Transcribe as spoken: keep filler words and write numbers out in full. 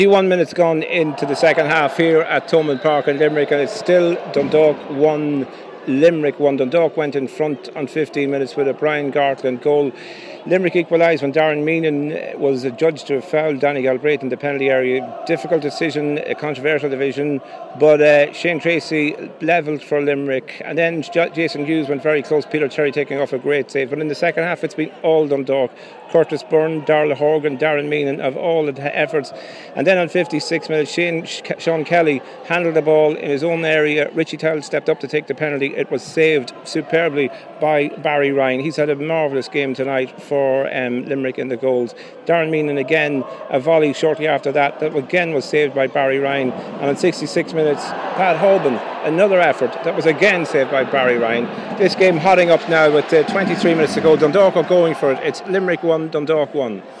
One minutes gone into the second half here at Thomond Park in Limerick, and it's still Dundalk one, Limerick one. Dundalk went in front on fifteen minutes with a Brian Gartland goal. Limerick equalised when Darren Meenan was adjudged to have fouled Danny Galbraith in the penalty area. Difficult decision, a controversial division, but uh, Shane Tracy levelled for Limerick, and then J- Jason Hughes went very close, Peter Cherry taking off a great save. But in the second half it's been all Dundalk. Curtis Byrne, Darla Horgan, Darren Meenan of all the efforts. And then on fifty-six minutes, Shane, Sean Kelly handled the ball in his own area. Richie Towell stepped up to take the penalty. It was saved superbly by Barry Ryan. He's had a marvellous game tonight for um, Limerick in the goals. Darren Meenan again, a volley shortly after that, that again was saved by Barry Ryan. And on sixty-six minutes, Pat Holban, another effort that was again saved by Barry Ryan. This game hotting up now with uh, twenty-three minutes to go. Dundalk are going for it. It's Limerick one, Dundalk one.